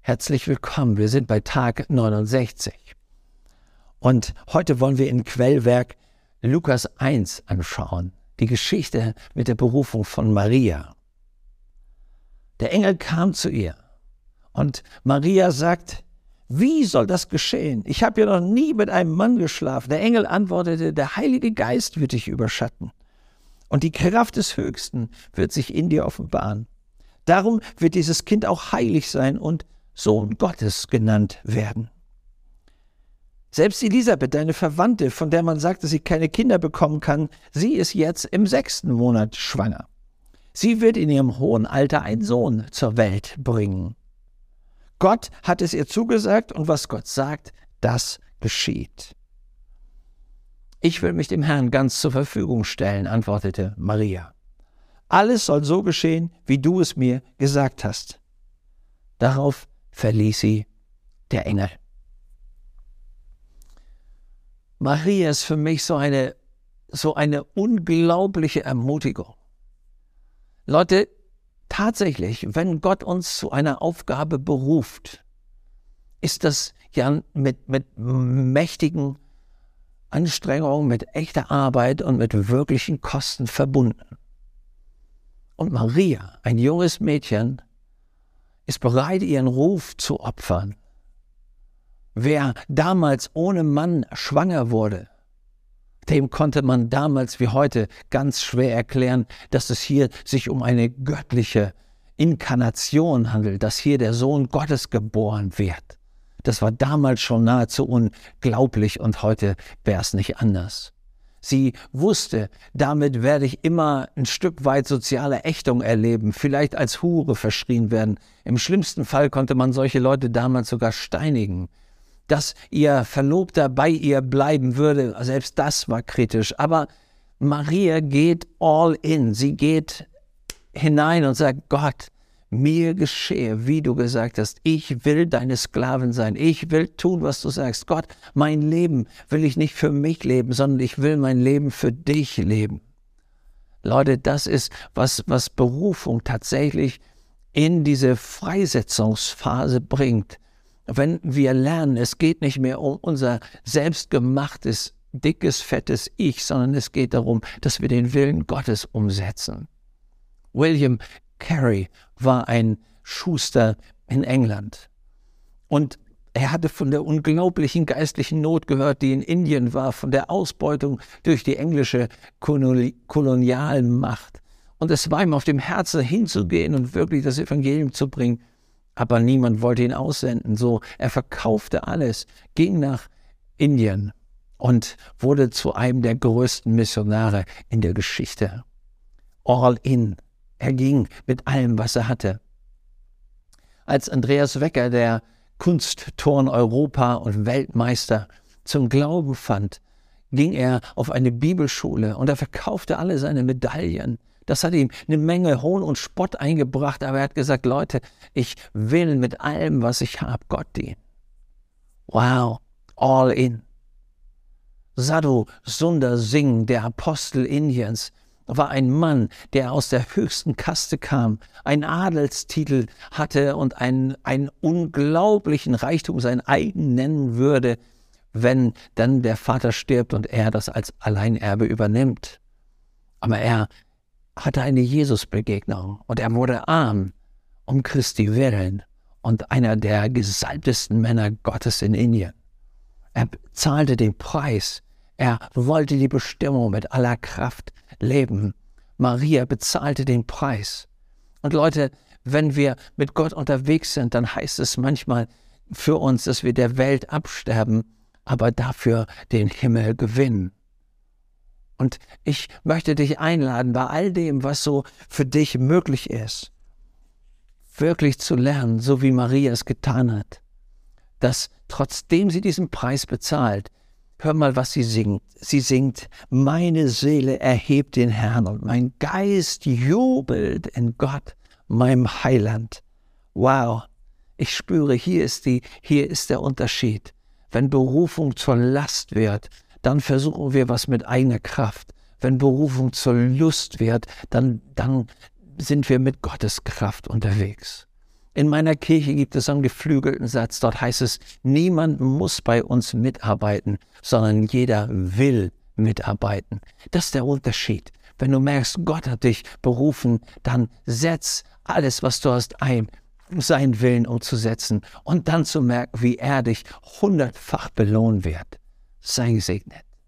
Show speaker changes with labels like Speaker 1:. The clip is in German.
Speaker 1: Herzlich willkommen, wir sind bei Tag 69. Und heute wollen wir in Quellwerk Lukas 1 anschauen, die Geschichte mit der Berufung von Maria. Der Engel kam zu ihr und Maria sagt: Wie soll das geschehen? Ich habe ja noch nie mit einem Mann geschlafen. Der Engel antwortete: Der Heilige Geist wird dich überschatten und die Kraft des Höchsten wird sich in dir offenbaren. Darum wird dieses Kind auch heilig sein und Sohn Gottes genannt werden. Selbst Elisabeth, deine Verwandte, von der man sagt, dass sie keine Kinder bekommen kann, sie ist jetzt im 6. Monat schwanger. Sie wird in ihrem hohen Alter einen Sohn zur Welt bringen. Gott hat es ihr zugesagt und was Gott sagt, das geschieht. Ich will mich dem Herrn ganz zur Verfügung stellen, antwortete Maria. Alles soll so geschehen, wie du es mir gesagt hast. Darauf verließ sie der Engel. Maria ist für mich so eine unglaubliche Ermutigung. Leute, tatsächlich, wenn Gott uns zu einer Aufgabe beruft, ist das ja mit mächtigen Anstrengungen, mit echter Arbeit und mit wirklichen Kosten verbunden. Und Maria, ein junges Mädchen, ist bereit, ihren Ruf zu opfern. Wer damals ohne Mann schwanger wurde, dem konnte man damals wie heute ganz schwer erklären, dass es hier sich um eine göttliche Inkarnation handelt, dass hier der Sohn Gottes geboren wird. Das war damals schon nahezu unglaublich und heute wäre es nicht anders. Sie wusste, damit werde ich immer ein Stück weit soziale Ächtung erleben, vielleicht als Hure verschrien werden. Im schlimmsten Fall konnte man solche Leute damals sogar steinigen. Dass ihr Verlobter bei ihr bleiben würde, selbst das war kritisch. Aber Maria geht all in. Sie geht hinein und sagt: Gott, mir geschehe, wie du gesagt hast. Ich will deine Sklavin sein. Ich will tun, was du sagst. Gott, mein Leben will ich nicht für mich leben, sondern ich will mein Leben für dich leben. Leute, das ist, was Berufung tatsächlich in diese Freisetzungsphase bringt. Wenn wir lernen, es geht nicht mehr um unser selbstgemachtes, dickes, fettes Ich, sondern es geht darum, dass wir den Willen Gottes umsetzen. William Carey war ein Schuster in England und er hatte von der unglaublichen geistlichen Not gehört, die in Indien war, von der Ausbeutung durch die englische Kolonialmacht. Und es war ihm auf dem Herzen, hinzugehen und wirklich das Evangelium zu bringen. Aber niemand wollte ihn aussenden. So, er verkaufte alles, ging nach Indien und wurde zu einem der größten Missionare in der Geschichte. All in. Er ging mit allem, was er hatte. Als Andreas Wecker, der Kunstturn Europa und Weltmeister, zum Glauben fand, ging er auf eine Bibelschule und er verkaufte alle seine Medaillen. Das hat ihm eine Menge Hohn und Spott eingebracht, aber er hat gesagt: Leute, ich will mit allem, was ich habe, Gott dienen. Wow, all in. Sadhu Sundar Singh, der Apostel Indiens, war ein Mann, der aus der höchsten Kaste kam, einen Adelstitel hatte und einen unglaublichen Reichtum sein eigen nennen würde, wenn dann der Vater stirbt und er das als Alleinerbe übernimmt. Aber er hatte eine Jesus-Begegnung und er wurde arm um Christi willen und einer der gesalbtesten Männer Gottes in Indien. Er zahlte den Preis. Er wollte die Bestimmung mit aller Kraft leben. Maria bezahlte den Preis. Und Leute, wenn wir mit Gott unterwegs sind, dann heißt es manchmal für uns, dass wir der Welt absterben, aber dafür den Himmel gewinnen. Und ich möchte dich einladen, bei all dem, was so für dich möglich ist, wirklich zu lernen, so wie Maria es getan hat, dass trotzdem sie diesen Preis bezahlt, hör mal, was sie singt. Sie singt: Meine Seele erhebt den Herrn und mein Geist jubelt in Gott, meinem Heiland. Wow, ich spüre, hier ist der Unterschied. Wenn Berufung zur Last wird, dann versuchen wir was mit eigener Kraft. Wenn Berufung zur Lust wird, dann sind wir mit Gottes Kraft unterwegs. In meiner Kirche gibt es einen geflügelten Satz, dort heißt es, niemand muss bei uns mitarbeiten, sondern jeder will mitarbeiten. Das ist der Unterschied. Wenn du merkst, Gott hat dich berufen, dann setz alles, was du hast, ein, um seinen Willen umzusetzen und dann zu merken, wie er dich 100-fach belohnen wird. Sei gesegnet.